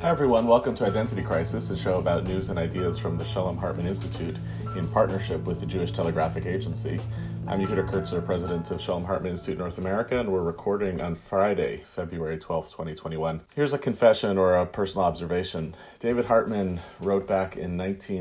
Hi everyone, welcome to Identity Crisis, a show about news and ideas from the Shalom Hartman Institute in partnership with the Jewish Telegraphic Agency. I'm Yehuda Kurtzer, president of Shalom Hartman Institute North America, and we're recording on Friday, February 12th, 2021. Here's a confession or a personal observation. David Hartman wrote back in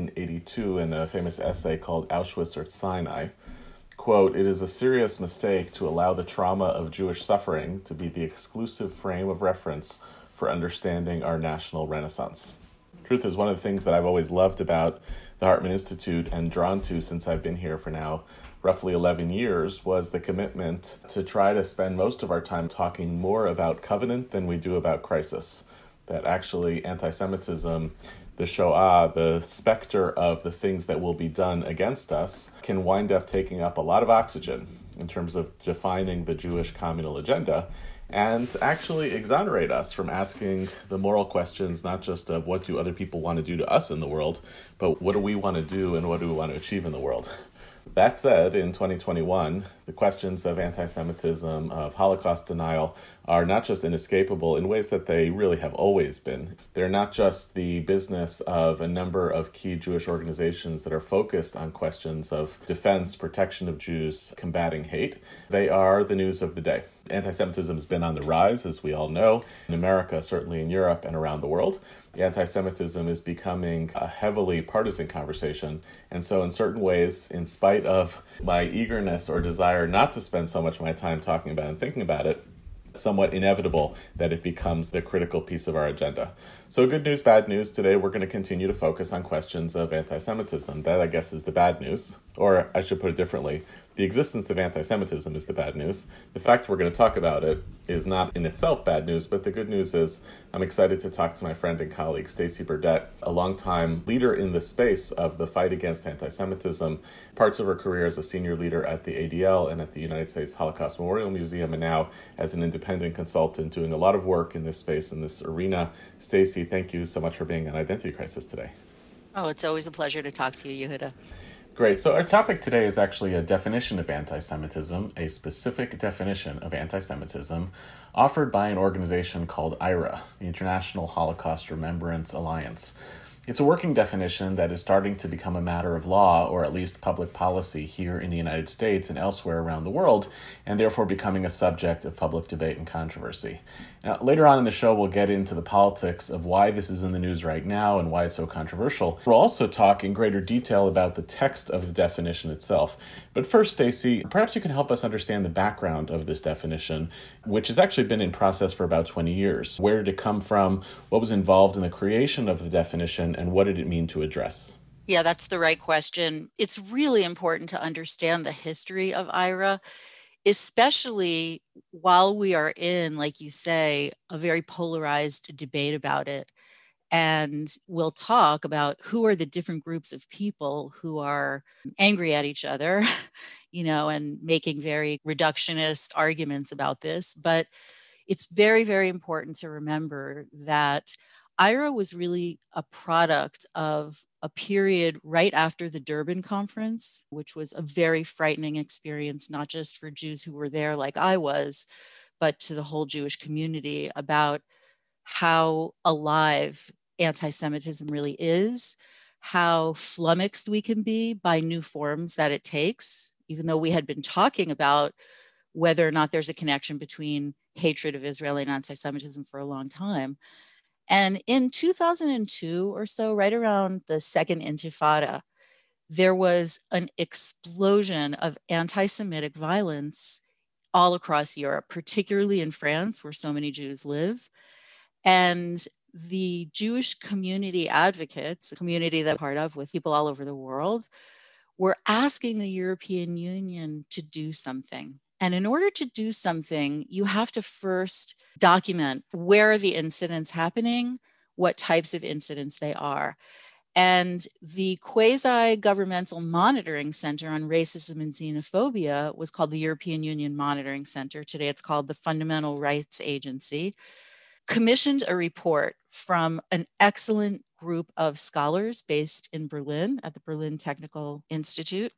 1982 in a famous essay called Auschwitz or Sinai, quote, "It is a serious mistake to allow the trauma of Jewish suffering to be the exclusive frame of reference for understanding our national renaissance." Truth is, one of the things that I've always loved about the Hartman Institute and drawn to since I've been here for now roughly 11 years was the commitment to try to spend most of our time talking more about covenant than we do about crisis. That actually anti-Semitism, the Shoah, the specter of the things that will be done against us can wind up taking up a lot of oxygen in terms of defining the Jewish communal agenda and actually exonerate us from asking the moral questions, not just of what do other people want to do to us in the world, but what do we want to do and what do we want to achieve in the world. That said, in 2021, the questions of anti-Semitism, of Holocaust denial, are not just inescapable in ways that they really have always been. They're not just the business of a number of key Jewish organizations that are focused on questions of defense, protection of Jews, combating hate. They are the news of the day. Anti-Semitism has been on the rise, as we all know, in America, certainly in Europe and around the world. Anti-Semitism is becoming a heavily partisan conversation. And so in certain ways, in spite of my eagerness or desire not to spend so much of my time talking about and thinking about it, somewhat inevitable that it becomes the critical piece of our agenda. So good news, bad news. Today we're going to continue to focus on questions of anti-Semitism. That, I guess, is the bad news. Or I should put it differently. The existence of anti-Semitism is the bad news. The fact we're going to talk about it is not in itself bad news, but the good news is I'm excited to talk to my friend and colleague Stacy Burdett, a longtime leader in the space of the fight against anti-Semitism, parts of her career as a senior leader at the ADL and at the United States Holocaust Memorial Museum, and now as an independent consultant doing a lot of work in this space, in this arena. Stacy, thank you so much for being on Identity Crisis today. Oh, it's always a pleasure to talk to you, Yehuda. Great. So our topic today is actually a definition of anti-Semitism, a specific definition of anti-Semitism offered by an organization called IHRA, the International Holocaust Remembrance Alliance. It's a working definition that is starting to become a matter of law, or at least public policy, here in the United States and elsewhere around the world, and therefore becoming a subject of public debate and controversy. Now, later on in the show, we'll get into the politics of why this is in the news right now and why it's so controversial. We'll also talk in greater detail about the text of the definition itself. But first, Stacy, perhaps you can help us understand the background of this definition, which has actually been in process for about 20 years. Where did it come from? What was involved in the creation of the definition? And what did it mean to address? Yeah, that's the right question. It's really important to understand the history of IHRA, especially while we are in, like you say, a very polarized debate about it. And we'll talk about who are the different groups of people who are angry at each other, and making very reductionist arguments about this. But it's very, very important to remember that IHRA was really a product of a period right after the Durban Conference, which was a very frightening experience, not just for Jews who were there like I was, but to the whole Jewish community, about how alive anti-Semitism really is, how flummoxed we can be by new forms that it takes, even though we had been talking about whether or not there's a connection between hatred of Israel and anti-Semitism for a long time. And in 2002 or so, right around the second Intifada, there was an explosion of anti-Semitic violence all across Europe, particularly in France, where so many Jews live. And the Jewish community advocates, a community that I'm part of with people all over the world, were asking the European Union to do something. And in order to do something, you have to first document where are the incidents happening, what types of incidents they are. And the quasi-governmental monitoring center on racism and xenophobia was called the European Union Monitoring Center. Today it's called the Fundamental Rights Agency, commissioned a report from an excellent group of scholars based in Berlin at the Berlin Technical Institute.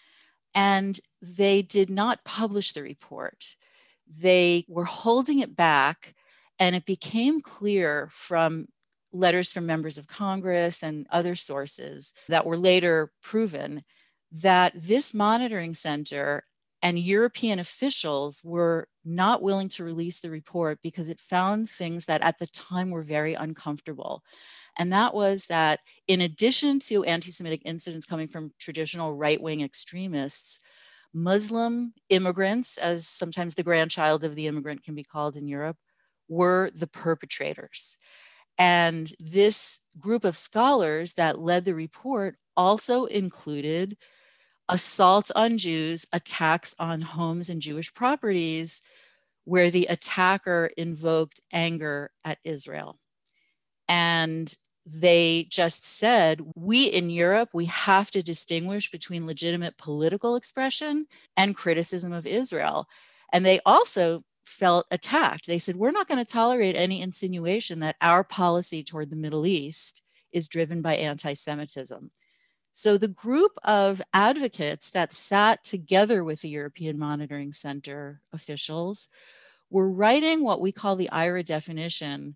And they did not publish the report. They were holding it back, and it became clear from letters from members of Congress and other sources that were later proven that this monitoring center and European officials were not willing to release the report because it found things that at the time were very uncomfortable. And that was that in addition to anti Semitic incidents coming from traditional right wing extremists, Muslim immigrants, as sometimes the grandchild of the immigrant can be called in Europe, were the perpetrators. And this group of scholars that led the report also included assaults on Jews, attacks on homes and Jewish properties, where the attacker invoked anger at Israel. And they just said, we in Europe, we have to distinguish between legitimate political expression and criticism of Israel. And they also felt attacked. They said, we're not going to tolerate any insinuation that our policy toward the Middle East is driven by anti-Semitism. So the group of advocates that sat together with the European Monitoring Center officials were writing what we call the IHRA definition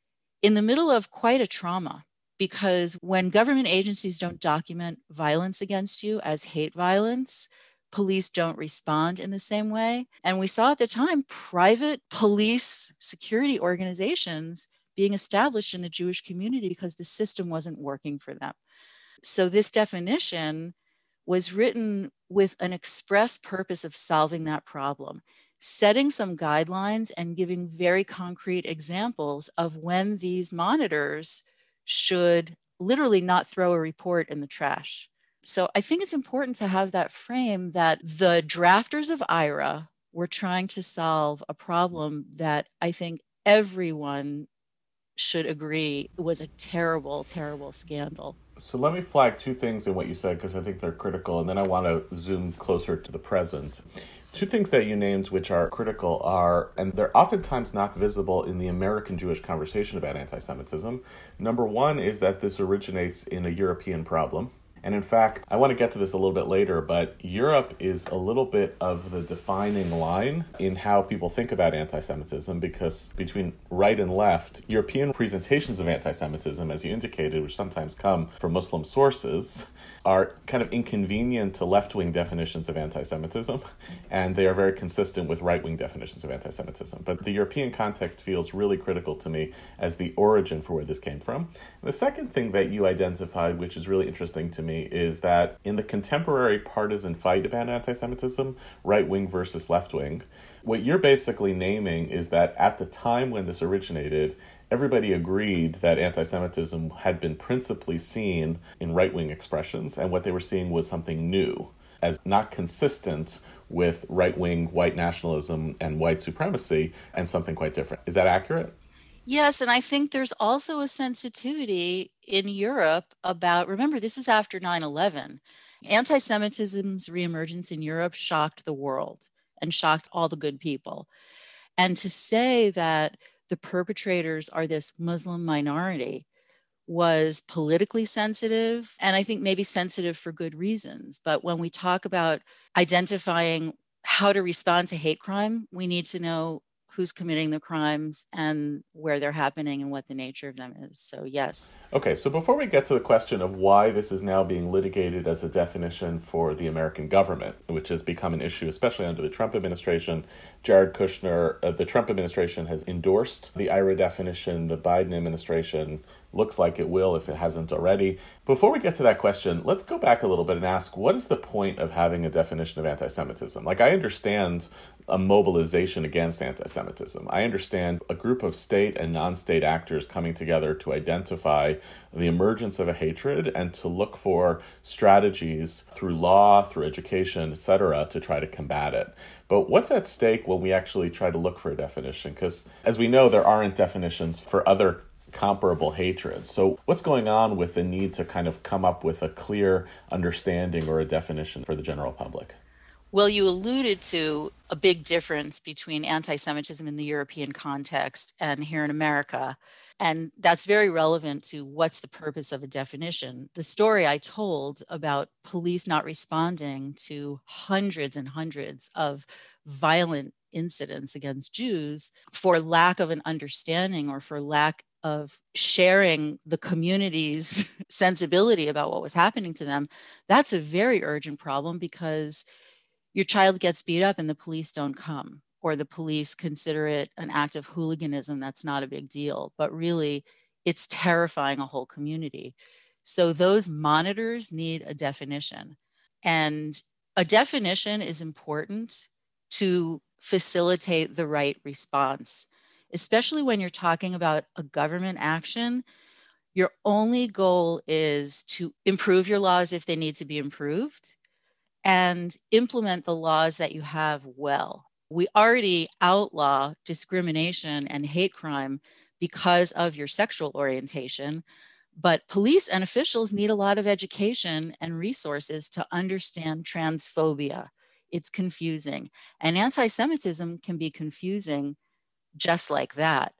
in the middle of quite a trauma, because when government agencies don't document violence against you as hate violence, police don't respond in the same way. And we saw at the time private police security organizations being established in the Jewish community because the system wasn't working for them. So this definition was written with an express purpose of solving that problem, setting some guidelines and giving very concrete examples of when these monitors should literally not throw a report in the trash. So I think it's important to have that frame that the drafters of IHRA were trying to solve a problem that I think everyone should agree was a terrible, terrible scandal. So let me flag two things in what you said because I think they're critical, and then I want to zoom closer to the present. Two things that you named which are critical are, and they're oftentimes not visible in the American Jewish conversation about anti-Semitism. Number one is that this originates in a European problem. And in fact, I want to get to this a little bit later, but Europe is a little bit of the defining line in how people think about anti-Semitism, because between right and left, European presentations of anti-Semitism, as you indicated, which sometimes come from Muslim sources, are kind of inconvenient to left-wing definitions of anti-Semitism, and they are very consistent with right-wing definitions of anti-Semitism. But the European context feels really critical to me as the origin for where this came from. And the second thing that you identified, which is really interesting to me, is that in the contemporary partisan fight about anti-Semitism, right-wing versus left-wing, what you're basically naming is that at the time when this originated, everybody agreed that anti-Semitism had been principally seen in right-wing expressions, and what they were seeing was something new, as not consistent with right-wing white nationalism and white supremacy, and something quite different. Is that accurate? Yes, and I think there's also a sensitivity in Europe about, remember, this is after 9/11. Anti-Semitism's reemergence in Europe shocked the world and shocked all the good people. And to say that the perpetrators are this Muslim minority was politically sensitive, and I think maybe sensitive for good reasons. But when we talk about identifying how to respond to hate crime, we need to know who's committing the crimes and where they're happening and what the nature of them is. So, yes. Okay, so before we get to the question of why this is now being litigated as a definition for the American government, which has become an issue, especially under the Trump administration, Jared Kushner, the Trump administration has endorsed the IHRA definition. The Biden administration looks like it will if it hasn't already. Before we get to that question, let's go back a little bit and ask, what is the point of having a definition of anti-Semitism? Like, I understand a mobilization against anti-Semitism. I understand a group of state and non-state actors coming together to identify the emergence of a hatred and to look for strategies through law, through education, etc., to try to combat it. But what's at stake when we actually try to look for a definition? Because, as we know, there aren't definitions for other comparable hatred. So what's going on with the need to kind of come up with a clear understanding or a definition for the general public? Well, you alluded to a big difference between anti-Semitism in the European context and here in America. And that's very relevant to what's the purpose of a definition. The story I told about police not responding to hundreds and hundreds of violent incidents against Jews for lack of an understanding or for lack of sharing the community's sensibility about what was happening to them, that's a very urgent problem because your child gets beat up and the police don't come, or the police consider it an act of hooliganism that's not a big deal, but really it's terrifying a whole community. So those monitors need a definition. And a definition is important to facilitate the right response, especially when you're talking about a government action. Your only goal is to improve your laws if they need to be improved and implement the laws that you have well. We already outlaw discrimination and hate crime because of your sexual orientation, but police and officials need a lot of education and resources to understand transphobia. It's confusing, and anti Semitism can be confusing just like that.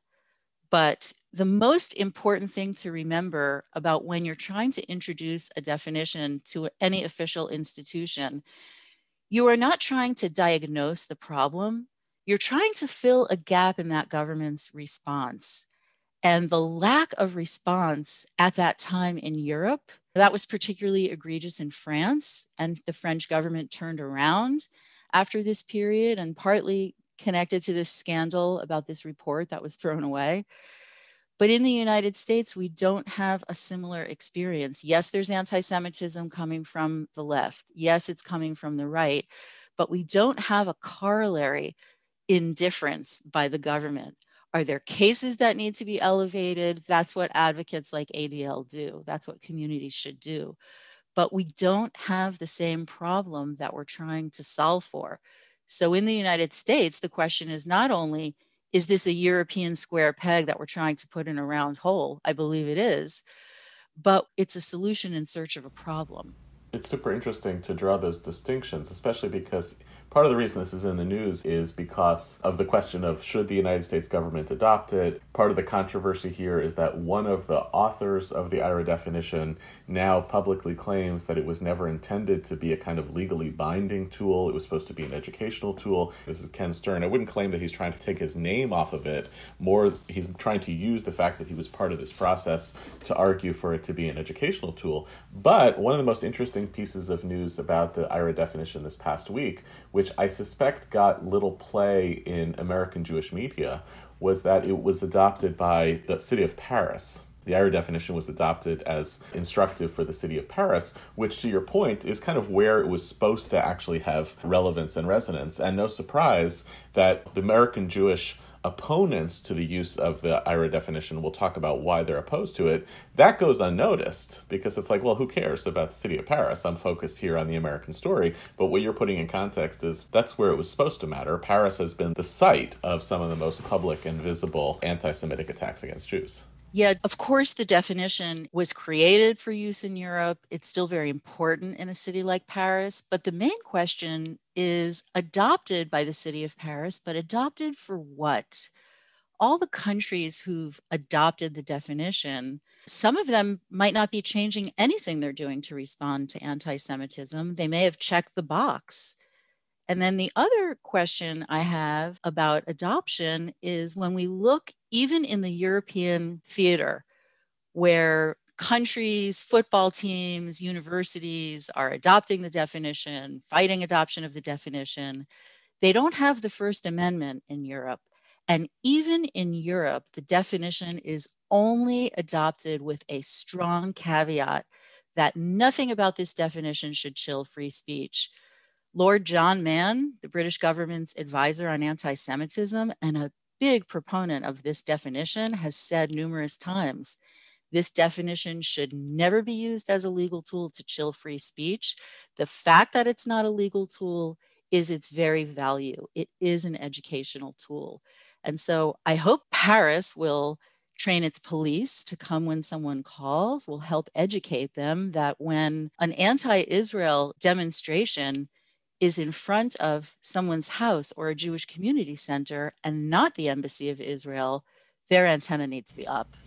But the most important thing to remember about when you're trying to introduce a definition to any official institution, you are not trying to diagnose the problem. You're trying to fill a gap in that government's response. And the lack of response at that time in Europe, that was particularly egregious in France. And the French government turned around after this period, and partly connected to this scandal about this report that was thrown away. But in the United States, we don't have a similar experience. Yes, there's anti Semitism coming from the left. Yes, it's coming from the right. But we don't have a corollary indifference by the government. Are there cases that need to be elevated? That's what advocates like ADL do. That's what communities should do. But we don't have the same problem that we're trying to solve for. So in the United States, the question is not only, is this a European square peg that we're trying to put in a round hole? I believe it is, but it's a solution in search of a problem. It's super interesting to draw those distinctions, especially because part of the reason this is in the news is because of the question of should the United States government adopt it. Part of the controversy here is that one of the authors of the IHRA definition now publicly claims that it was never intended to be a kind of legally binding tool. It was supposed to be an educational tool. This is Ken Stern. I wouldn't claim that he's trying to take his name off of it. More, he's trying to use the fact that he was part of this process to argue for it to be an educational tool. But one of the most interesting pieces of news about the IHRA definition this past week, which I suspect got little play in American Jewish media, was that it was adopted by the city of Paris. The IHRA definition was adopted as instructive for the city of Paris, which, to your point, is kind of where it was supposed to actually have relevance and resonance. And no surprise that the American Jewish opponents to the use of the IHRA definition will talk about why they're opposed to it. That goes unnoticed because it's like, well, who cares about the city of Paris? I'm focused here on the American story. But what you're putting in context is that's where it was supposed to matter. Paris has been the site of some of the most public and visible anti-Semitic attacks against Jews. Yeah, of course, the definition was created for use in Europe. It's still very important in a city like Paris. But the main question is adopted by the city of Paris, but adopted for what? All the countries who've adopted the definition, some of them might not be changing anything they're doing to respond to anti Semitism. They may have checked the box. And then the other question I have about adoption is when we look even in the European theater, where countries, football teams, universities are adopting the definition, fighting adoption of the definition, they don't have the First Amendment in Europe. And even in Europe, the definition is only adopted with a strong caveat that nothing about this definition should chill free speech. Lord John Mann, the British government's advisor on anti Semitism and a big proponent of this definition, has said numerous times this definition should never be used as a legal tool to chill free speech. The fact that it's not a legal tool is its very value. It is an educational tool. And so I hope Paris will train its police to come when someone calls, will help educate them that when an anti Israel demonstration is in front of someone's house or a Jewish community center and not the embassy of Israel, their antenna needs to be up.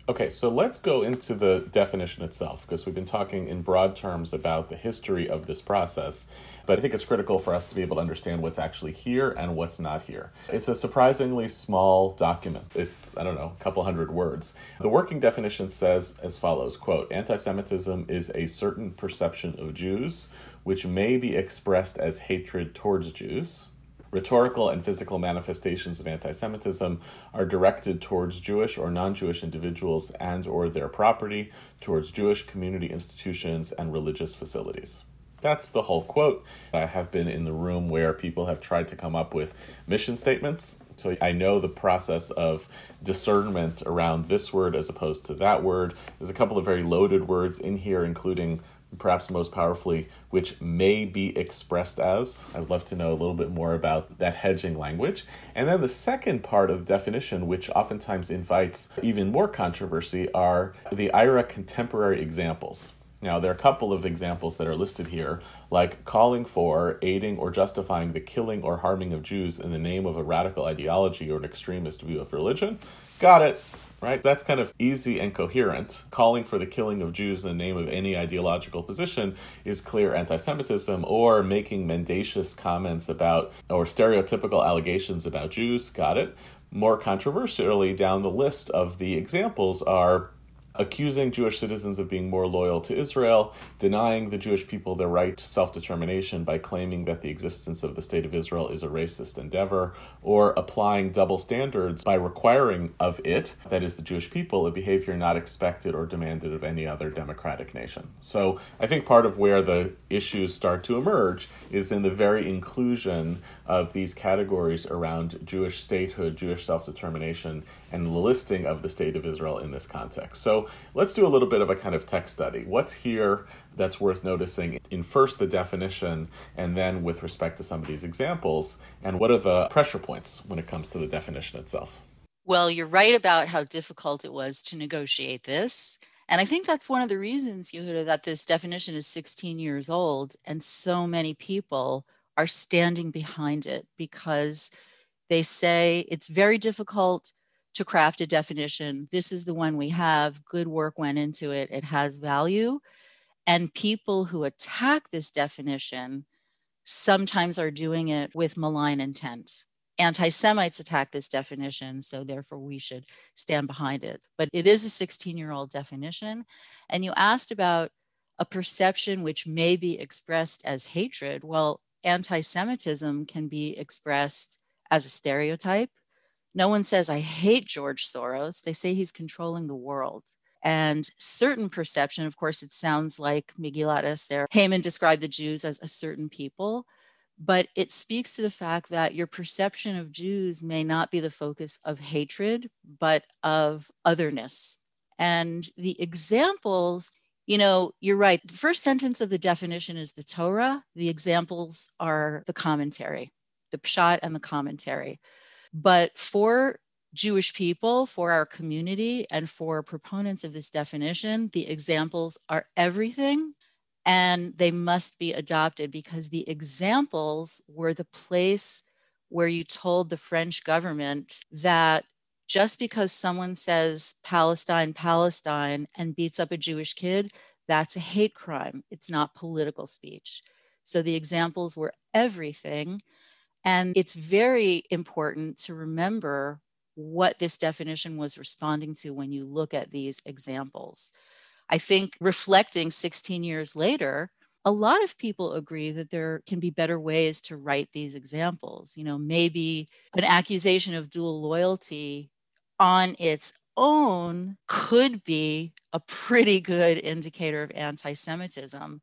Okay, so let's go into the definition itself, because we've been talking in broad terms about the history of this process, but I think it's critical for us to be able to understand what's actually here and what's not here. It's a surprisingly small document. It's, a couple hundred words. The working definition says as follows, quote, "Anti-Semitism is a certain perception of Jews which may be expressed as hatred towards Jews. Rhetorical and physical manifestations of anti-Semitism are directed towards Jewish or non-Jewish individuals and or their property, towards Jewish community institutions and religious facilities." That's the whole quote. I have been in the room where people have tried to come up with mission statements, so I know the process of discernment around this word as opposed to that word. There's a couple of very loaded words in here, including perhaps most powerfully, which may be expressed as. I would love to know a little bit more about that hedging language. And then the second part of definition, which oftentimes invites even more controversy, are the IHRA contemporary examples. Now, there are a couple of examples that are listed here, like calling for, aiding, or justifying the killing or harming of Jews in the name of a radical ideology or an extremist view of religion. Got it. Right? That's kind of easy and coherent. Calling for the killing of Jews in the name of any ideological position is clear anti-Semitism, or making mendacious comments about or stereotypical allegations about Jews. Got it. More controversially, down the list of the examples are accusing Jewish citizens of being more loyal to Israel, denying the Jewish people their right to self-determination by claiming that the existence of the State of Israel is a racist endeavor, or applying double standards by requiring of it, that is the Jewish people, a behavior not expected or demanded of any other democratic nation. So I think part of where the issues start to emerge is in the very inclusion of these categories around Jewish statehood, Jewish self-determination, and the listing of the State of Israel in this context. So let's do a little bit of a kind of text study. What's here that's worth noticing in first the definition, and then with respect to some of these examples, and what are the pressure points when it comes to the definition itself? Well, you're right about how difficult it was to negotiate this. And I think that's one of the reasons, Yehuda, that this definition is 16 years old and so many people are standing behind it, because they say it's very difficult to craft a definition. This is the one we have. Good work went into it. It has value. And people who attack this definition sometimes are doing it with malign intent. Anti-Semites attack this definition, so therefore we should stand behind it. But it is a 16-year-old definition. And you asked about a perception which may be expressed as hatred. Well, anti-Semitism can be expressed as a stereotype. No one says, "I hate George Soros." They say he's controlling the world. And certain perception, of course, it sounds like Megillat Esther. Haman described the Jews as a certain people, but it speaks to the fact that your perception of Jews may not be the focus of hatred, but of otherness. And the examples, you're right. The first sentence of the definition is the Torah. The examples are the commentary, the Pshat and the commentary. But for Jewish people, for our community, and for proponents of this definition, the examples are everything, and they must be adopted, because the examples were the place where you told the French government that just because someone says Palestine, Palestine, and beats up a Jewish kid, that's a hate crime. It's not political speech. So the examples were everything. And it's very important to remember what this definition was responding to when you look at these examples. I think reflecting 16 years later, a lot of people agree that there can be better ways to write these examples. Maybe an accusation of dual loyalty on its own could be a pretty good indicator of anti-Semitism,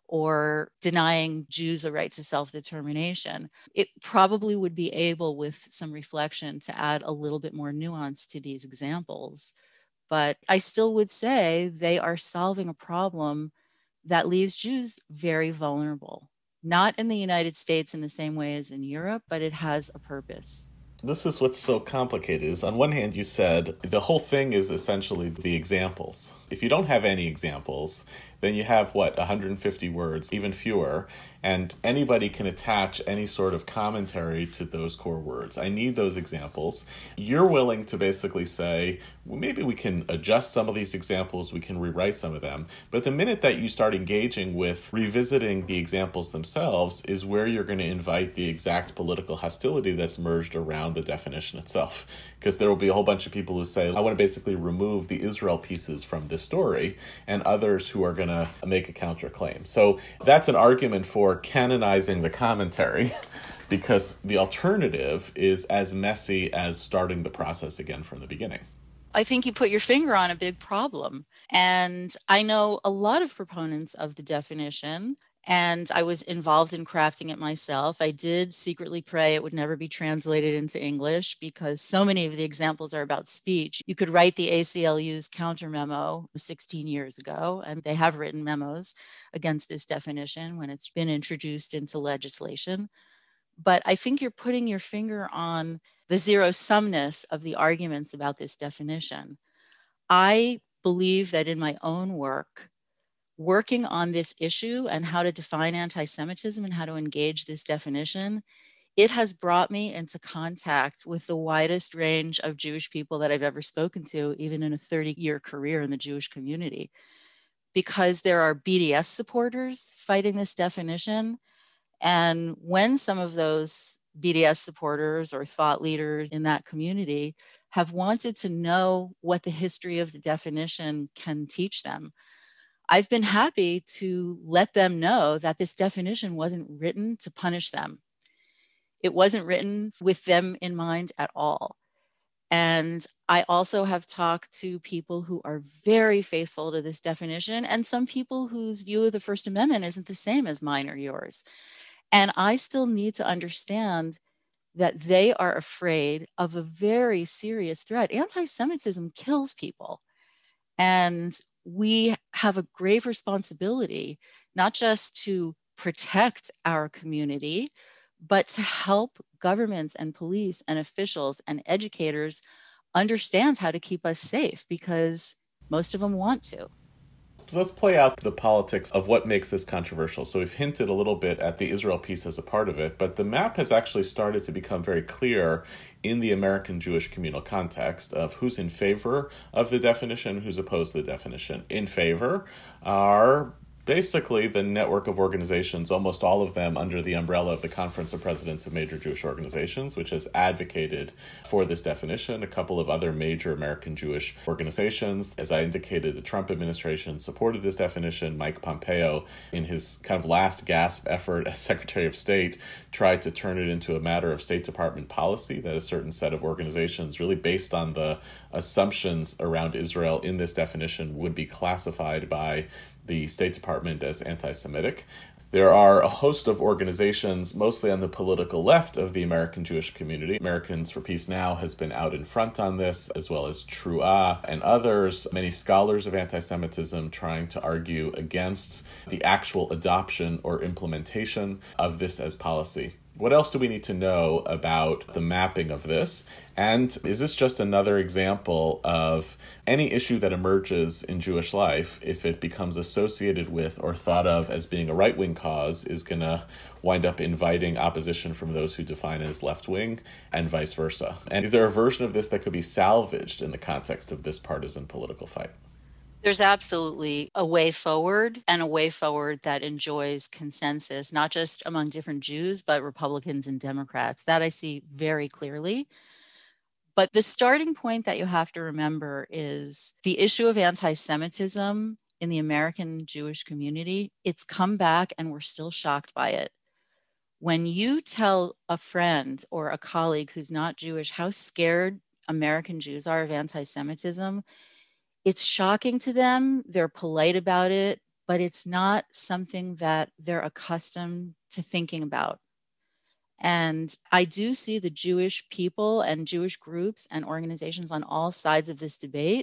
or denying Jews a right to self-determination. It probably would be able, with some reflection, to add a little bit more nuance to these examples. But I still would say they are solving a problem that leaves Jews very vulnerable. Not in the United States in the same way as in Europe, but it has a purpose. This is what's so complicated is, on one hand, you said the whole thing is essentially the examples. If you don't have any examples, then you have, what, 150 words, even fewer, and anybody can attach any sort of commentary to those core words. I need those examples. You're willing to basically say, well, maybe we can adjust some of these examples, we can rewrite some of them. But the minute that you start engaging with revisiting the examples themselves is where you're going to invite the exact political hostility that's merged around the definition itself. Because there will be a whole bunch of people who say, I want to basically remove the Israel pieces from this story, and others who are going to make a counterclaim. So that's an argument for canonizing the commentary, because the alternative is as messy as starting the process again from the beginning. I think you put your finger on a big problem. And I know a lot of proponents of the definition, and I was involved in crafting it myself. I did secretly pray it would never be translated into English because so many of the examples are about speech. You could write the ACLU's counter memo 16 years ago, and they have written memos against this definition when it's been introduced into legislation. But I think you're putting your finger on the zero-sumness of the arguments about this definition. I believe that in my own work, working on this issue and how to define anti-Semitism and how to engage this definition, it has brought me into contact with the widest range of Jewish people that I've ever spoken to, even in a 30-year career in the Jewish community. Because there are BDS supporters fighting this definition. And when some of those BDS supporters or thought leaders in that community have wanted to know what the history of the definition can teach them, I've been happy to let them know that this definition wasn't written to punish them. It wasn't written with them in mind at all. And I also have talked to people who are very faithful to this definition, and some people whose view of the First Amendment isn't the same as mine or yours. And I still need to understand that they are afraid of a very serious threat. Anti-Semitism kills people. And we have a grave responsibility, not just to protect our community, but to help governments and police and officials and educators understand how to keep us safe, because most of them want to. So let's play out the politics of what makes this controversial. So we've hinted a little bit at the Israel piece as a part of it, but the map has actually started to become very clear in the American Jewish communal context of who's in favor of the definition, who's opposed to the definition. In favor are basically the network of organizations, almost all of them under the umbrella of the Conference of Presidents of Major Jewish Organizations, which has advocated for this definition. A couple of other major American Jewish organizations. As I indicated, the Trump administration supported this definition. Mike Pompeo, in his kind of last gasp effort as Secretary of State, tried to turn it into a matter of State Department policy that a certain set of organizations, really based on the assumptions around Israel in this definition, would be classified by the State Department as anti-Semitic. There are a host of organizations, mostly on the political left of the American Jewish community. Americans for Peace Now has been out in front on this, as well as Truah and others, many scholars of anti-Semitism trying to argue against the actual adoption or implementation of this as policy. What else do we need to know about the mapping of this? And is this just another example of any issue that emerges in Jewish life, if it becomes associated with or thought of as being a right-wing cause, is going to wind up inviting opposition from those who define it as left-wing and vice versa? And is there a version of this that could be salvaged in the context of this partisan political fight? There's absolutely a way forward, and a way forward that enjoys consensus, not just among different Jews, but Republicans and Democrats. That I see very clearly. But the starting point that you have to remember is the issue of anti-Semitism in the American Jewish community. It's come back and we're still shocked by it. When you tell a friend or a colleague who's not Jewish how scared American Jews are of anti-Semitism, it's shocking to them. They're polite about it, but it's not something that they're accustomed to thinking about. And I do see the Jewish people and Jewish groups and organizations on all sides of this debate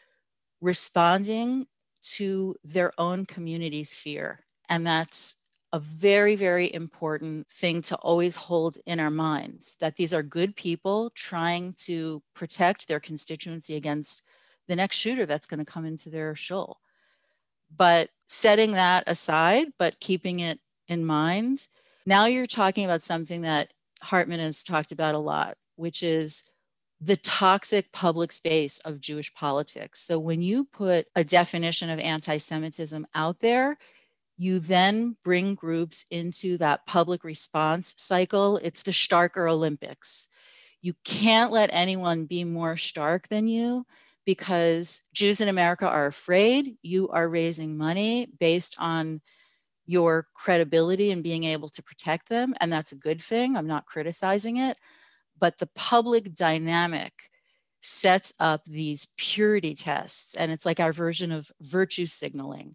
responding to their own community's fear. And that's a very, very important thing to always hold in our minds, that these are good people trying to protect their constituency against the next shooter that's going to come into their shul. But setting that aside, but keeping it in mind, now you're talking about something that Hartman has talked about a lot, which is the toxic public space of Jewish politics. So when you put a definition of anti Semitism out there, you then bring groups into that public response cycle. It's the Starker Olympics. You can't let anyone be more stark than you because Jews in America are afraid. You are raising money based on your credibility and being able to protect them. And that's a good thing. I'm not criticizing it. But the public dynamic sets up these purity tests. And it's like our version of virtue signaling.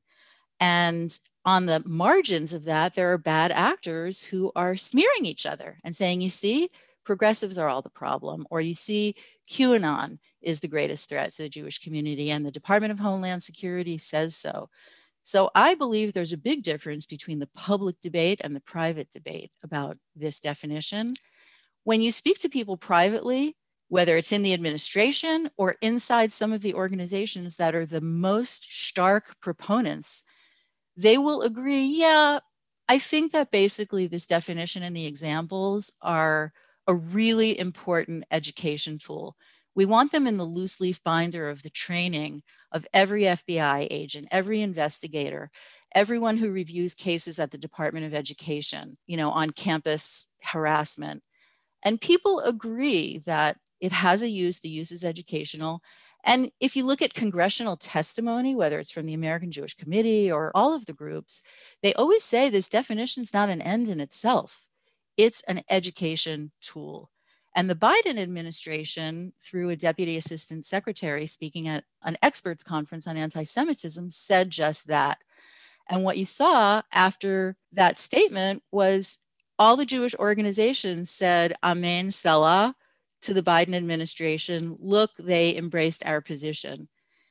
And on the margins of that, there are bad actors who are smearing each other and saying, you see, progressives are all the problem, or you see, QAnon is the greatest threat to the Jewish community, and the Department of Homeland Security says so. So I believe there's a big difference between the public debate and the private debate about this definition. When you speak to people privately, whether it's in the administration or inside some of the organizations that are the most stark proponents, they will agree, yeah, I think that basically this definition and the examples are a really important education tool. We want them in the loose leaf binder of the training of every FBI agent, every investigator, everyone who reviews cases at the Department of Education, on campus harassment. And people agree that it has a use, the use is educational. And if you look at congressional testimony, whether it's from the American Jewish Committee or all of the groups, they always say this definition is not an end in itself. It's an education tool. And the Biden administration, through a deputy assistant secretary speaking at an experts conference on anti-Semitism, said just that. And what you saw after that statement was all the Jewish organizations said, Amen Selah, to the Biden administration. Look, they embraced our position.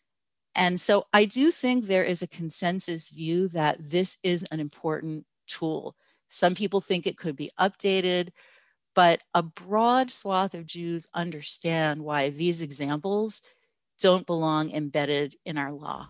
And so I do think there is a consensus view that this is an important tool. Some people think it could be updated, but a broad swath of Jews understand why these examples don't belong embedded in our law.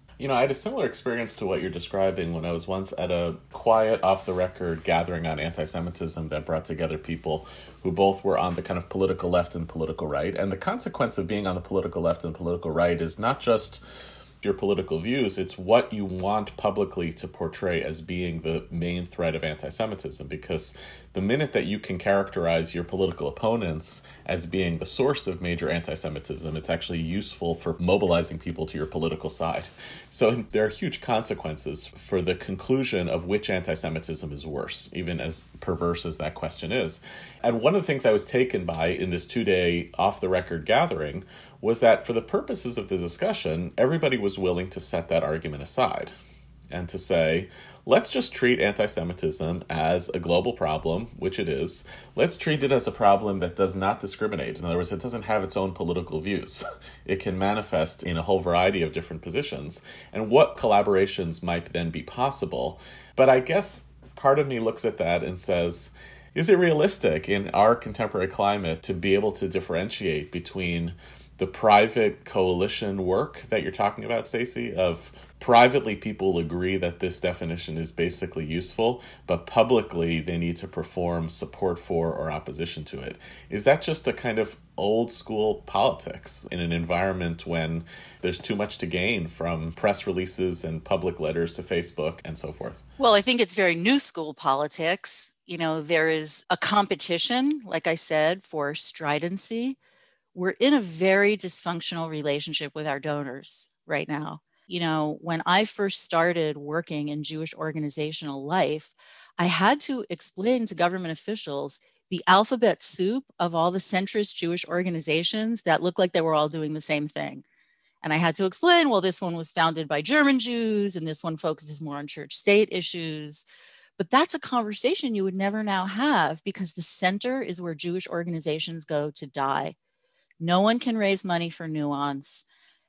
I had a similar experience to what you're describing when I was once at a quiet, off the record gathering on anti Semitism that brought together people who both were on the kind of political left and political right. And the consequence of being on the political left and political right is not just your political views, it's what you want publicly to portray as being the main threat of anti-Semitism, because the minute that you can characterize your political opponents as being the source of major anti-Semitism, it's actually useful for mobilizing people to your political side. So there are huge consequences for the conclusion of which anti-Semitism is worse, even as perverse as that question is. And one of the things I was taken by in this 2-day off-the-record gathering was that for the purposes of the discussion, everybody was willing to set that argument aside and to say, let's just treat anti-Semitism as a global problem, which it is. Let's treat it as a problem that does not discriminate. In other words, it doesn't have its own political views. It can manifest in a whole variety of different positions. And what collaborations might then be possible? But I guess part of me looks at that and says, is it realistic in our contemporary climate to be able to differentiate between the private coalition work that you're talking about, Stacey, of privately people agree that this definition is basically useful, but publicly they need to perform support for or opposition to it? Is that just a kind of old school politics in an environment when there's too much to gain from press releases and public letters to Facebook and so forth? Well, I think it's very new school politics. There is a competition, like I said, for stridency. We're in a very dysfunctional relationship with our donors right now. When I first started working in Jewish organizational life, I had to explain to government officials the alphabet soup of all the centrist Jewish organizations that looked like they were all doing the same thing. And I had to explain, well, this one was founded by German Jews, and this one focuses more on church state issues. But that's a conversation you would never now have because the center is where Jewish organizations go to die. No one can raise money for nuance.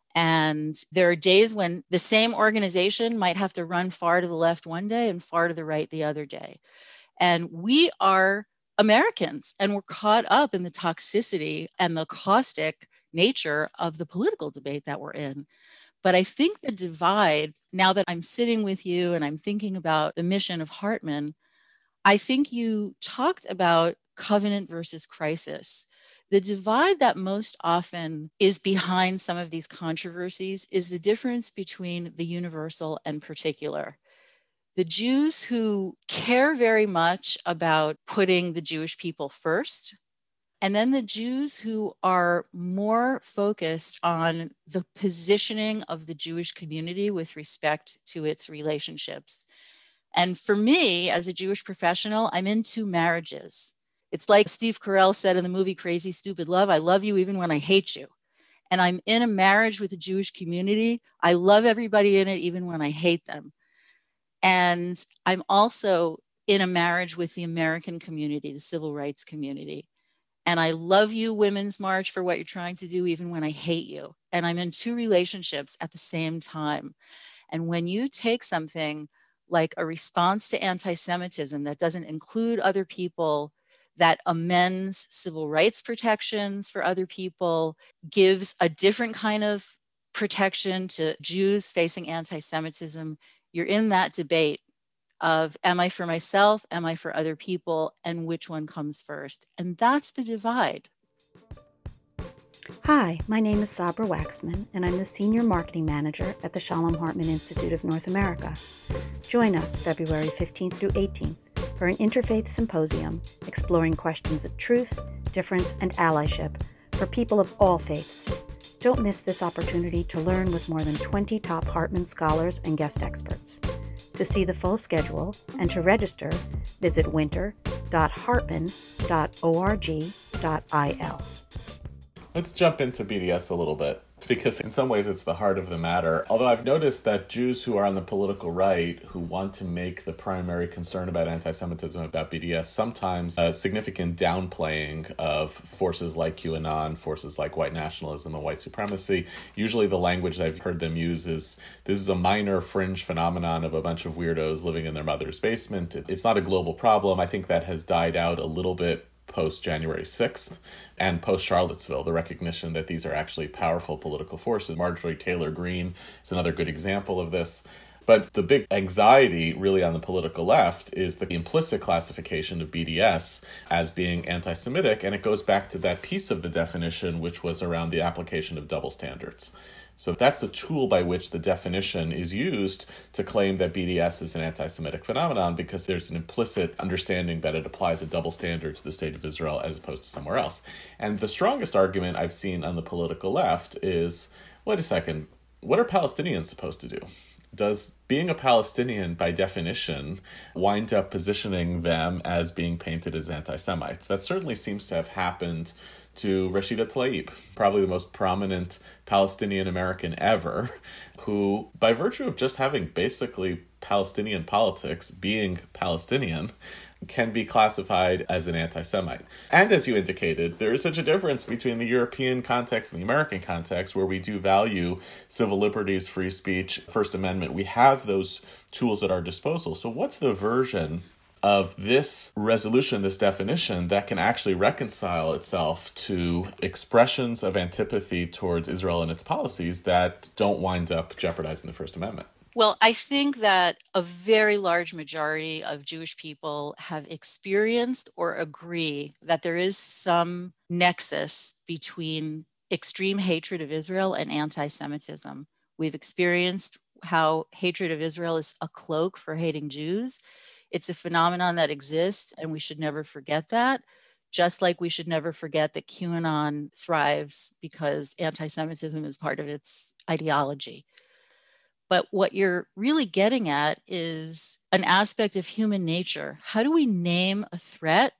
And there are days when the same organization might have to run far to the left one day and far to the right the other day. And we are Americans, and we're caught up in the toxicity and the caustic nature of the political debate that we're in. But I think the divide, now that I'm sitting with you and I'm thinking about the mission of Hartman, I think you talked about covenant versus crisis. The divide that most often is behind some of these controversies is the difference between the universal and particular. The Jews who care very much about putting the Jewish people first, and then the Jews who are more focused on the positioning of the Jewish community with respect to its relationships. And for me, as a Jewish professional, I'm in two marriages. It's like Steve Carell said in the movie Crazy Stupid Love, I love you even when I hate you. And I'm in a marriage with the Jewish community. I love everybody in it, even when I hate them. And I'm also in a marriage with the American community, the civil rights community. And I love you, Women's March, for what you're trying to do, even when I hate you. And I'm in two relationships at the same time. And when you take something like a response to anti Semitism that doesn't include other people, that amends civil rights protections for other people, gives a different kind of protection to Jews facing anti Semitism, you're in that debate of, am I for myself? Am I for other people? And which one comes first? And that's the divide. Hi, my name is Sabra Waxman, and I'm the Senior Marketing Manager at the Shalom Hartman Institute of North America. Join us February 15th through 18th for an interfaith symposium exploring questions of truth, difference, and allyship for people of all faiths. Don't miss this opportunity to learn with more than 20 top Hartman scholars and guest experts. To see the full schedule and to register, visit winter.hartman.org.il. Let's jump into BDS a little bit, because in some ways it's the heart of the matter. Although I've noticed that Jews who are on the political right, who want to make the primary concern about anti-Semitism about BDS, sometimes a significant downplaying of forces like QAnon, forces like white nationalism and white supremacy. Usually the language I've heard them use is, this is a minor fringe phenomenon of a bunch of weirdos living in their mother's basement. It's not a global problem. I think that has died out a little bit post-January 6th and post-Charlottesville, the recognition that these are actually powerful political forces. Marjorie Taylor Greene is another good example of this. But the big anxiety really on the political left is the implicit classification of BDS as being anti-Semitic, and it goes back to that piece of the definition which was around the application of double standards. So that's the tool by which the definition is used to claim that BDS is an anti-Semitic phenomenon, because there's an implicit understanding that it applies a double standard to the state of Israel as opposed to somewhere else. And the strongest argument I've seen on the political left is, wait a second, what are Palestinians supposed to do? Does being a Palestinian, by definition, wind up positioning them as being painted as anti-Semites? That certainly seems to have happened to Rashida Tlaib, probably the most prominent Palestinian American ever, who, by virtue of just having basically Palestinian politics, being Palestinian, can be classified as an anti-Semite. And as you indicated, there is such a difference between the European context and the American context, where we do value civil liberties, free speech, First Amendment. We have those tools at our disposal. So what's the version of this resolution, this definition, that can actually reconcile itself to expressions of antipathy towards Israel and its policies that don't wind up jeopardizing the First Amendment? Well, I think that a very large majority of Jewish people have experienced or agree that there is some nexus between extreme hatred of Israel and anti-Semitism. We've experienced how hatred of Israel is a cloak for hating Jews. It's a phenomenon that exists, and we should never forget that. Just like we should never forget that QAnon thrives because anti-Semitism is part of its ideology. But what you're really getting at is an aspect of human nature. How do we name a threat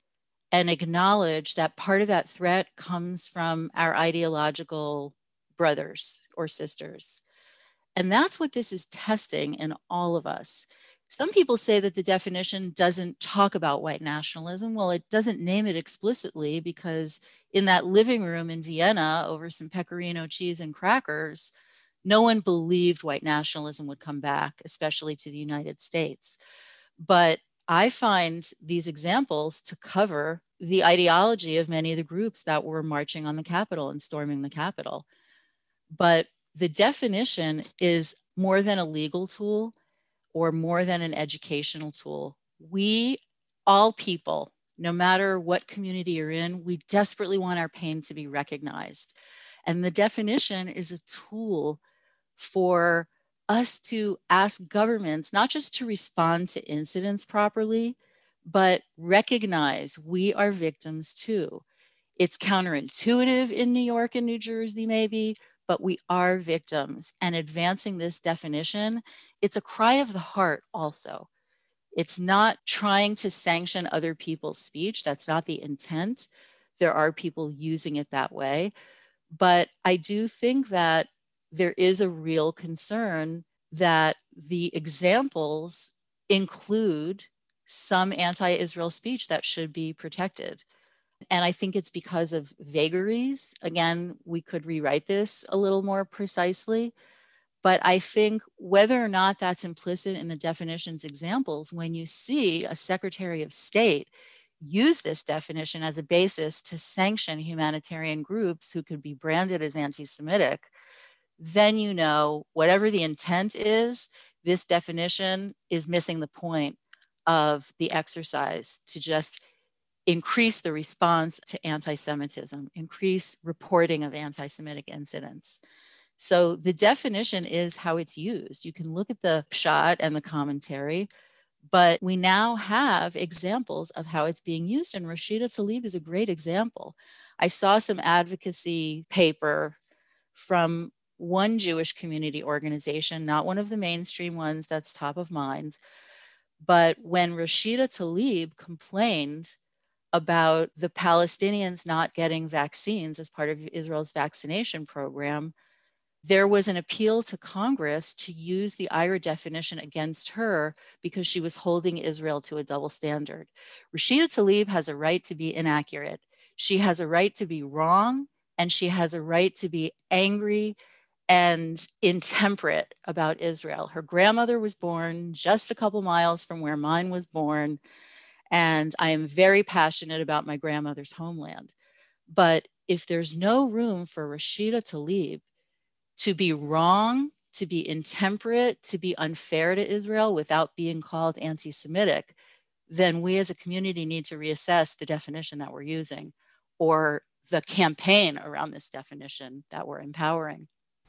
and acknowledge that part of that threat comes from our ideological brothers or sisters? And that's what this is testing in all of us. Some people say that the definition doesn't talk about white nationalism. Well, it doesn't name it explicitly, because in that living room in Vienna over some pecorino cheese and crackers, no one believed white nationalism would come back, especially to the United States. But I find these examples to cover the ideology of many of the groups that were marching on the Capitol and storming the Capitol. But the definition is more than a legal tool or more than an educational tool. We, all people, no matter what community you're in, we desperately want our pain to be recognized. And the definition is a tool for us to ask governments not just to respond to incidents properly, but recognize we are victims too. It's counterintuitive in New York and New Jersey, maybe, but we are victims. And advancing this definition, it's a cry of the heart also. It's not trying to sanction other people's speech. That's not the intent. There are people using it that way. But I do think that there is a real concern that the examples include some anti-Israel speech that should be protected. And I think it's because of vagaries. Again, we could rewrite this a little more precisely. But I think whether or not that's implicit in the definition's examples, when you see a Secretary of State use this definition as a basis to sanction humanitarian groups who could be branded as anti-Semitic, then you know, whatever the intent is, this definition is missing the point of the exercise to just increase the response to anti-Semitism, increase reporting of anti-Semitic incidents. So the definition is how it's used. You can look at the pshat and the commentary, but we now have examples of how it's being used, and Rashida Tlaib is a great example. I saw some advocacy paper from one Jewish community organization, not one of the mainstream ones that's top of mind, but when Rashida Tlaib complained about the Palestinians not getting vaccines as part of Israel's vaccination program, there was an appeal to Congress to use the IHRA definition against her because she was holding Israel to a double standard. Rashida Tlaib has a right to be inaccurate. She has a right to be wrong, and she has a right to be angry and intemperate about Israel. Her grandmother was born just a couple miles from where mine was born, and I am very passionate about my grandmother's homeland. But if there's no room for Rashida Tlaib to be wrong, to be intemperate, to be unfair to Israel without being called anti-Semitic, then we as a community need to reassess the definition that we're using or the campaign around this definition that we're empowering.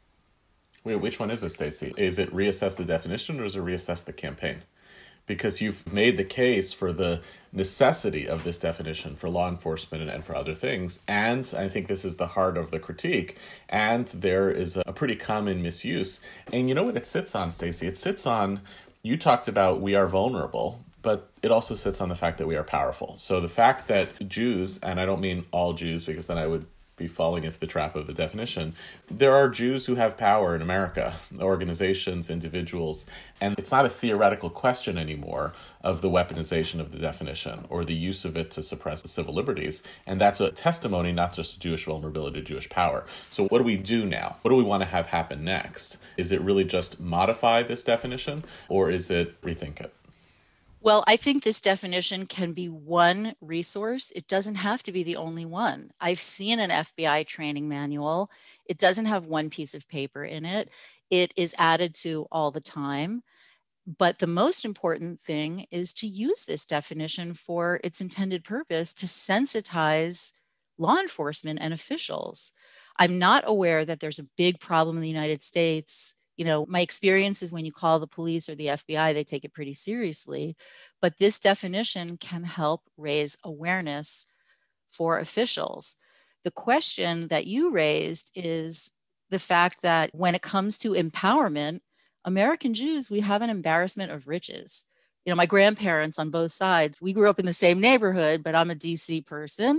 Wait, which one is it, Stacey? Is it reassess the definition or is it reassess the campaign? Because you've made the case for the necessity of this definition for law enforcement and for other things. And I think this is the heart of the critique. And there is a pretty common misuse. And you know what it sits on, Stacey? It sits on, you talked about we are vulnerable, but it also sits on the fact that we are powerful. So the fact that Jews, and I don't mean all Jews because then I would be falling into the trap of the definition. There are Jews who have power in America, organizations, individuals, and it's not a theoretical question anymore of the weaponization of the definition or the use of it to suppress the civil liberties. And that's a testimony not just to Jewish vulnerability, to Jewish power. So what do we do now? What do we want to have happen next? Is it really just modify this definition, or is it rethink it? Well, I think this definition can be one resource. It doesn't have to be the only one. I've seen an FBI training manual. It doesn't have one piece of paper in it. It is added to all the time. But the most important thing is to use this definition for its intended purpose to sensitize law enforcement and officials. I'm not aware that there's a big problem in the United States. You know, my experience is when you call the police or the FBI, they take it pretty seriously. But this definition can help raise awareness for officials. The question that you raised is the fact that when it comes to empowerment, American Jews, we have an embarrassment of riches. You know, my grandparents on both sides, we grew up in the same neighborhood, but I'm a DC person.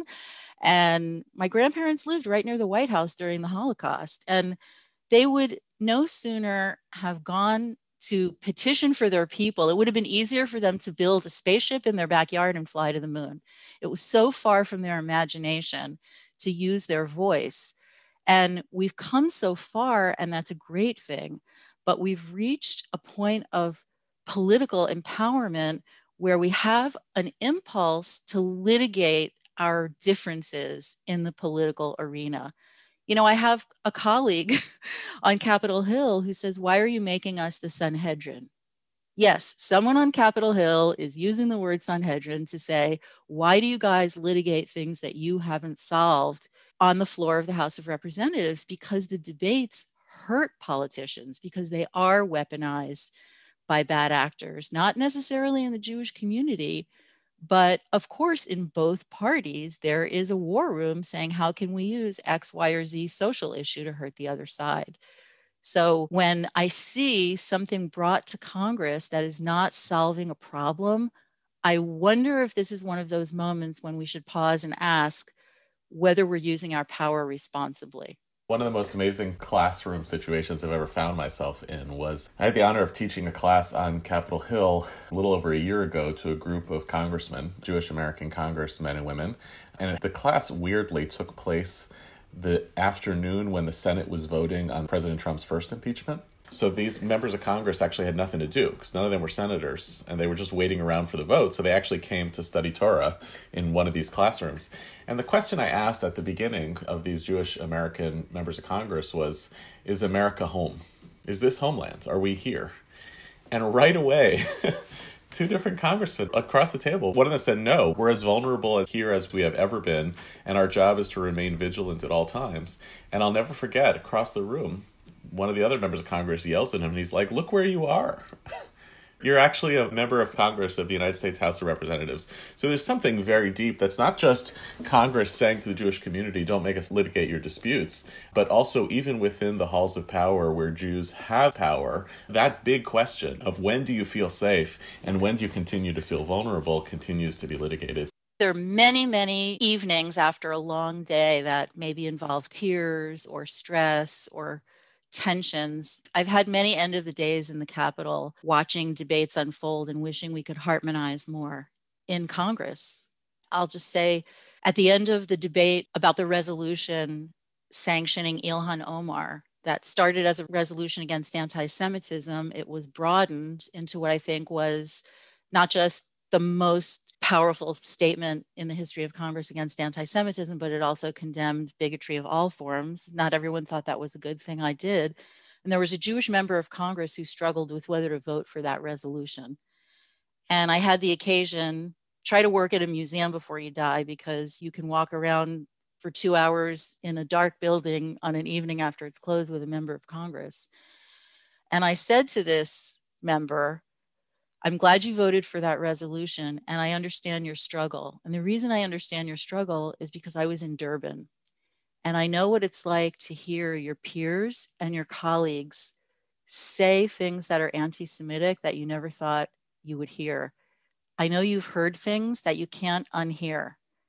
And my grandparents lived right near the White House during the Holocaust. And they would no sooner have gone to petition for their people. It would have been easier for them to build a spaceship in their backyard and fly to the moon. It was so far from their imagination to use their voice. And we've come so far, and that's a great thing. But we've reached a point of political empowerment where we have an impulse to litigate our differences in the political arena. I have a colleague on Capitol Hill who says, why are you making us the Sanhedrin? Yes, someone on Capitol Hill is using the word Sanhedrin to say, why do you guys litigate things that you haven't solved on the floor of the House of Representatives? Because the debates hurt politicians, because they are weaponized by bad actors, not necessarily in the Jewish community, but of course, in both parties, there is a war room saying, how can we use X, Y, or Z social issue to hurt the other side? So when I see something brought to Congress that is not solving a problem, I wonder if this is one of those moments when we should pause and ask whether we're using our power responsibly. One of the most amazing classroom situations I've ever found myself in was I had the honor of teaching a class on Capitol Hill a little over a year ago to a group of congressmen, Jewish American congressmen and women. And the class weirdly took place the afternoon when the Senate was voting on President Trump's first impeachment. So these members of Congress actually had nothing to do because none of them were senators and they were just waiting around for the vote. So they actually came to study Torah in one of these classrooms. And the question I asked at the beginning of these Jewish American members of Congress was, is America home? Is this homeland? Are we here? And right away, two different congressmen across the table, one of them said, no, we're as vulnerable here as we have ever been. And our job is to remain vigilant at all times. And I'll never forget, across the room, one of the other members of Congress yells at him and he's like, look where you are. You're actually a member of Congress of the United States House of Representatives. So there's something very deep that's not just Congress saying to the Jewish community, don't make us litigate your disputes, but also even within the halls of power where Jews have power, that big question of when do you feel safe and when do you continue to feel vulnerable continues to be litigated. There are many, many evenings after a long day that maybe involve tears or stress or tensions. I've had many end of the days in the Capitol watching debates unfold and wishing we could harmonize more in Congress. I'll just say at the end of the debate about the resolution sanctioning Ilhan Omar, that started as a resolution against anti-Semitism, it was broadened into what I think was not just the most powerful statement in the history of Congress against anti-Semitism, but it also condemned bigotry of all forms. Not everyone thought that was a good thing. I did. And there was a Jewish member of Congress who struggled with whether to vote for that resolution. And I had the occasion, try to work at a museum before you die, because you can walk around for 2 hours in a dark building on an evening after it's closed with a member of Congress. And I said to this member, I'm glad you voted for that resolution, and I understand your struggle. And the reason I understand your struggle is because I was in Durban, and I know what it's like to hear your peers and your colleagues say things that are anti-Semitic that you never thought you would hear. I know you've heard things that you can't unhear,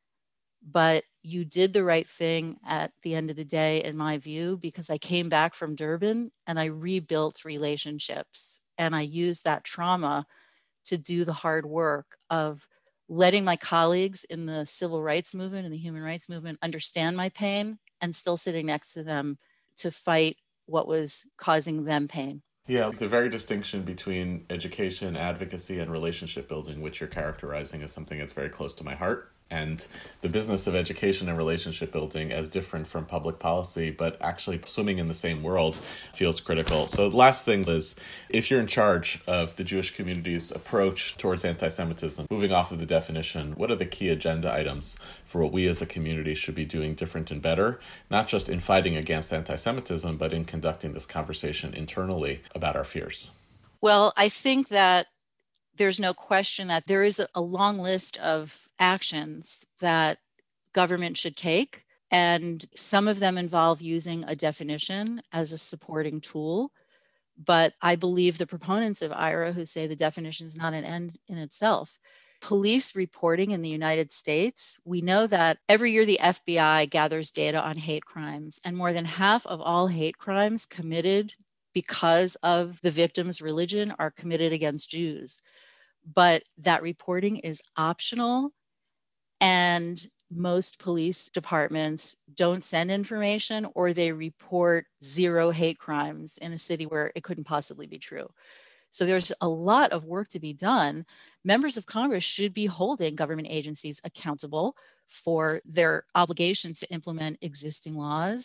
but you did the right thing at the end of the day, in my view, because I came back from Durban and I rebuilt relationships, and I used that trauma to do the hard work of letting my colleagues in the civil rights movement and the human rights movement understand my pain and still sitting next to them to fight what was causing them pain. Yeah, the very distinction between education, advocacy, and relationship building, which you're characterizing as something that's very close to my heart. And the business of education and relationship building, as different from public policy, but actually swimming in the same world, feels critical. So the last thing is, if you're in charge of the Jewish community's approach towards anti-Semitism, moving off of the definition, what are the key agenda items for what we as a community should be doing different and better, not just in fighting against anti-Semitism, but in conducting this conversation internally about our fears? Well, I think that there's no question that there is a long list of actions that government should take. And some of them involve using a definition as a supporting tool. But I believe the proponents of IHRA who say the definition is not an end in itself. Police reporting in the United States, we know that every year the FBI gathers data on hate crimes, and more than half of all hate crimes committed because of the victim's religion are committed against Jews. But that reporting is optional, and most police departments don't send information, or they report 0 hate crimes in a city where it couldn't possibly be true. So there's a lot of work to be done. Members of Congress should be holding government agencies accountable for their obligation to implement existing laws.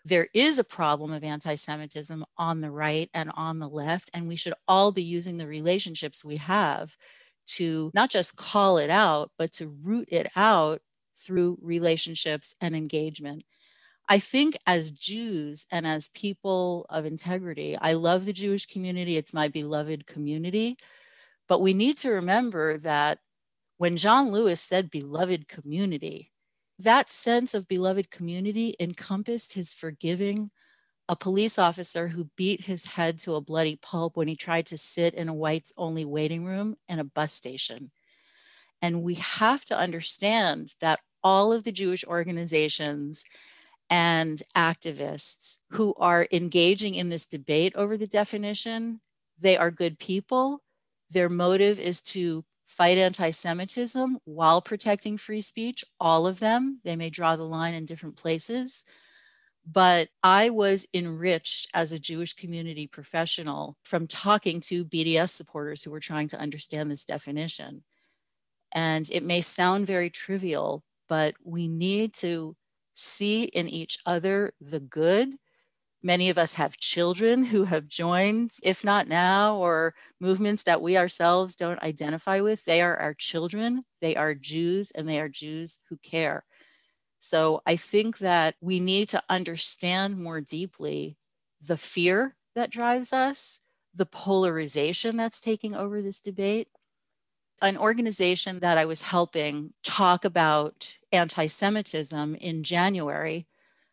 There is a problem of anti-Semitism on the right and on the left, and we should all be using the relationships we have to not just call it out, but to root it out through relationships and engagement. I think as Jews and as people of integrity, I love the Jewish community. It's my beloved community. But we need to remember that when John Lewis said beloved community, that sense of beloved community encompassed his forgiving a police officer who beat his head to a bloody pulp when he tried to sit in a whites-only waiting room in a bus station. And we have to understand that all of the Jewish organizations and activists who are engaging in this debate over the definition, they are good people. Their motive is to fight anti-Semitism while protecting free speech, all of them. They may draw the line in different places. But I was enriched as a Jewish community professional from talking to BDS supporters who were trying to understand this definition. And it may sound very trivial, but we need to see in each other the good. Many of us have children who have joined, if not now, or movements that we ourselves don't identify with. They are our children, they are Jews, and they are Jews who care. So I think that we need to understand more deeply the fear that drives us, the polarization that's taking over this debate. An organization that I was helping talk about anti-Semitism in January,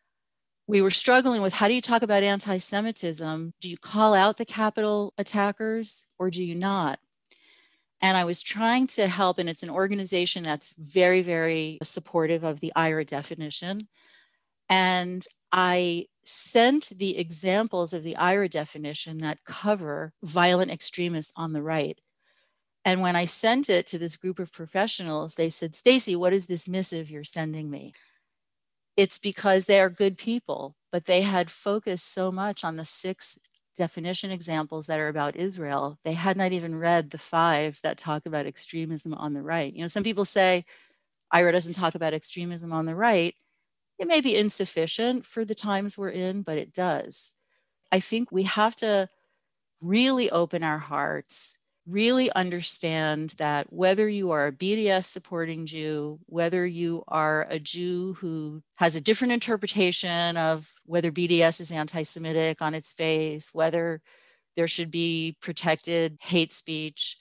we were struggling with, how do you talk about anti-Semitism? Do you call out the Capitol attackers or do you not? And I was trying to help, and it's an organization that's very, very supportive of the IHRA definition. And I sent the examples of the IHRA definition that cover violent extremists on the right. And when I sent it to this group of professionals, they said, Stacy, what is this missive you're sending me? It's because they are good people, but they had focused so much on the 6 definition examples that are about Israel. They had not even read the 5 that talk about extremism on the right. You know, some people say IHRA doesn't talk about extremism on the right. It may be insufficient for the times we're in, but it does. I think we have to really open our hearts, really understand that whether you are a BDS supporting Jew, whether you are a Jew who has a different interpretation of whether BDS is anti-Semitic on its face, whether there should be protected hate speech,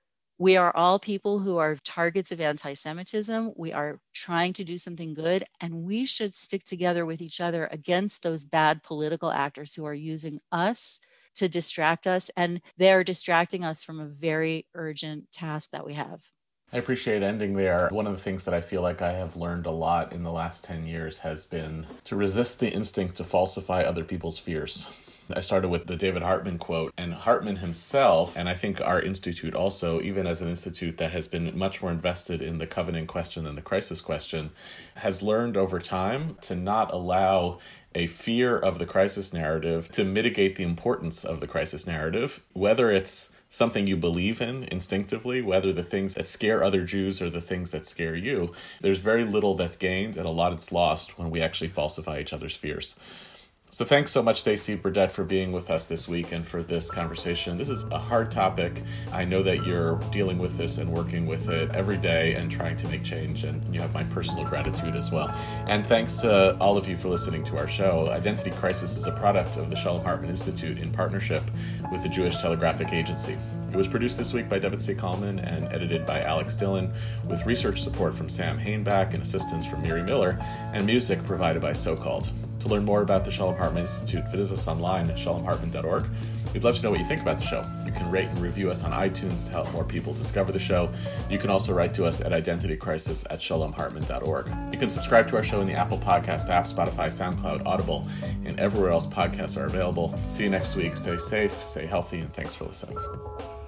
we are all people who are targets of anti-Semitism. We are trying to do something good, and we should stick together with each other against those bad political actors who are using us to distract us, and they're distracting us from a very urgent task that we have. I appreciate ending there. One of the things that I feel like I have learned a lot in the last 10 years has been to resist the instinct to falsify other people's fears. I started with the David Hartman quote, and Hartman himself, and I think our institute also, even as an institute that has been much more invested in the covenant question than the crisis question, has learned over time to not allow a fear of the crisis narrative to mitigate the importance of the crisis narrative, whether it's something you believe in instinctively, whether the things that scare other Jews are the things that scare you. There's very little that's gained and a lot that's lost when we actually falsify each other's fears. So thanks so much, Stacy Burdett, for being with us this week and for this conversation. This is a hard topic. I know that you're dealing with this and working with it every day and trying to make change, and you have my personal gratitude as well. And thanks to all of you for listening to our show. Identity Crisis is a product of the Shalom Hartman Institute in partnership with the Jewish Telegraphic Agency. It was produced this week by David C. Kallman and edited by Alex Dillon, with research support from Sam Hainback and assistance from Miri Miller, and music provided by So-Called. To learn more about the Shalom Hartman Institute, visit us online at shalomhartman.org. We'd love to know what you think about the show. You can rate and review us on iTunes to help more people discover the show. You can also write to us at identitycrisis@shalomhartman.org. You can subscribe to our show in the Apple Podcast app, Spotify, SoundCloud, Audible, and everywhere else podcasts are available. See you next week. Stay safe, stay healthy, and thanks for listening.